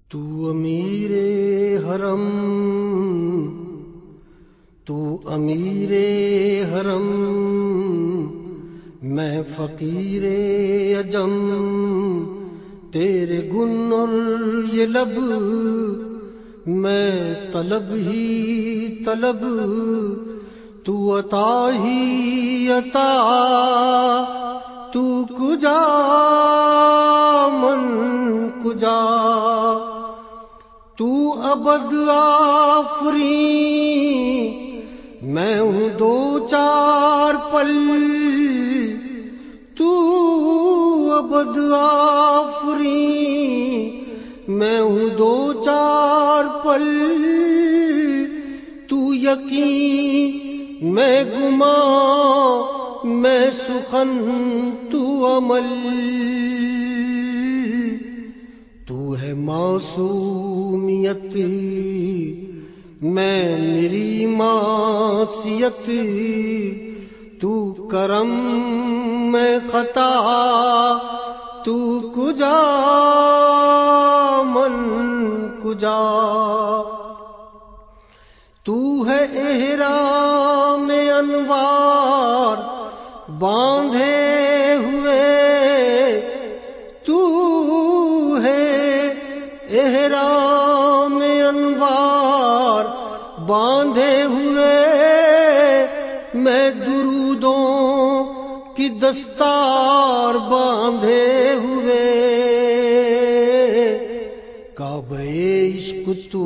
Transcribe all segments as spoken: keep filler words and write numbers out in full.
تو امیر حرم، تو امیر حرم، میں فقیر عجم، تیرے گن اور یہ لب، میں طلب ہی طلب، تو عطا ہی عطا، تو کجا من کجا، تو ابد آفریں، میں ہوں دو چار پل، تو ابد آفریں، میں ہوں دو چار پل، تو یقین میں گمان، میں سخن تو عمل، تو ہے معصومیت، میں میری معصیت، تو کرم میں خطا، تو کجا من کجا، تو ہے احرام انوار باندھے ہوئے، تو ہے احرام انوار باندھے ہوئے، میں درودوں کی دستار باندھے ہوئے، کعبہ عشق تو،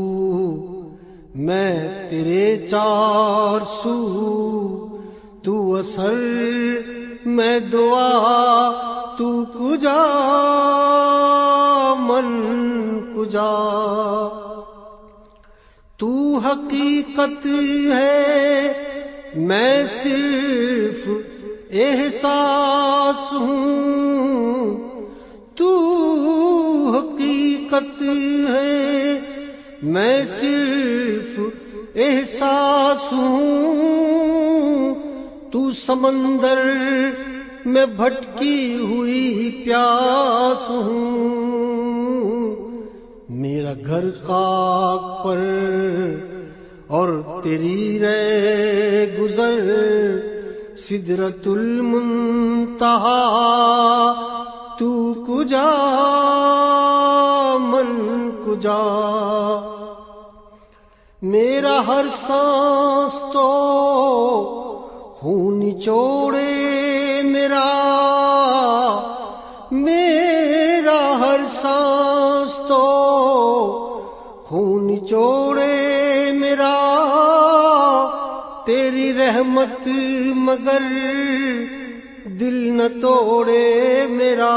میں تیرے چار سو، تو اثر میں دعا، تو کجا من کجا، تو حقیقت ہے میں صرف احساس ہوں، تو حقیقت ہے میں صرف احساس ہوں، تو سمندر میں بھٹکی ہوئی پیاس ہوں، میرا گھر خاک پر اور تیری رہ گزر سدرۃ المنتہا، تو کجا من کجا، میرا ہر سانس تو خون نچوڑے میرا، میرا ہر سانس تو خون نچوڑے میرا، تیری رحمت مگر دل نہ توڑے میرا،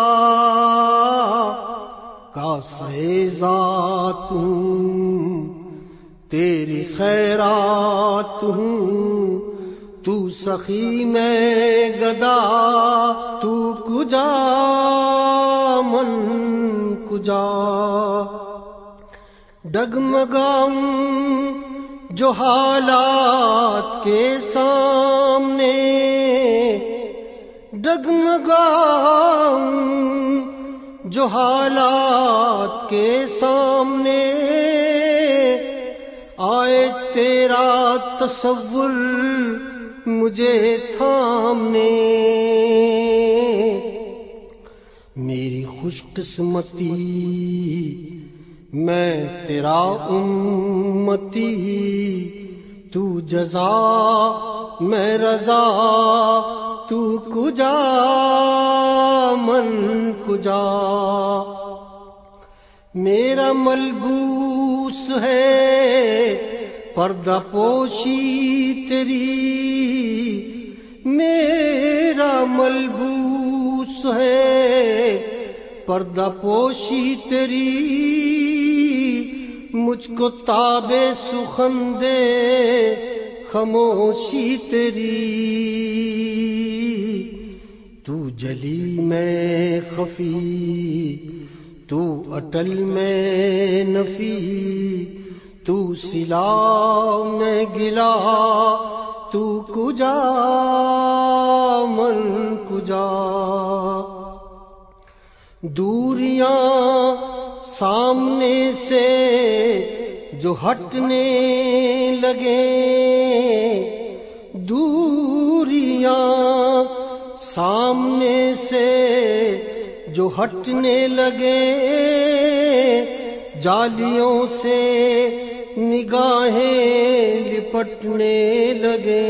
کاسے ذات ہوں تیری خیرات ہوں، تو سخی میں گدا، تو کجا من کجا، ڈگمگاؤں جو حالات کے سامنے، ڈگمگاؤں جو حالات کے سامنے، آئے تیرا تصور مجھے تھامنے، میری خوش قسمتی میں تیرا امتی، تو جزا میں رضا، تو کجا من کجا، میرا ملبوس ہے پردہ پوشی تیری، میرا ملبوس ہے پردہ پوشی تیری، مجھ کو تاب سخن دے خاموشی تیری، تو جلی میں خفی، تو اٹل میں نفی، تو سلا میں گلا، تو کجا من کجا، دوریاں سامنے سے جو ہٹنے لگے دوریاں، سامنے سے جو ہٹنے لگے جالیوں سے نگاہیں لپٹنے لگے،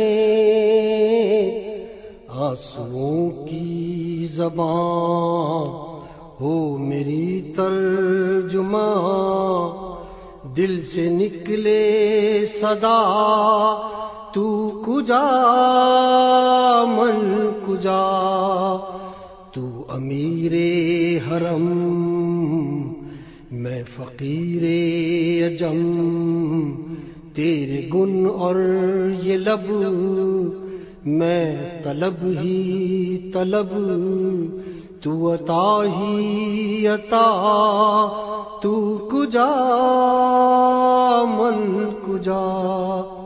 آنسوؤں کی زبان ہو میری ترجمان، دل سے نکلے صدا تو کجا من کجا، تو امیر حرم میں فقیر عجم، تیرے گن اور یہ لب میں طلب ہی طلب، تو عطا ہی عطا تو کجا من کجا۔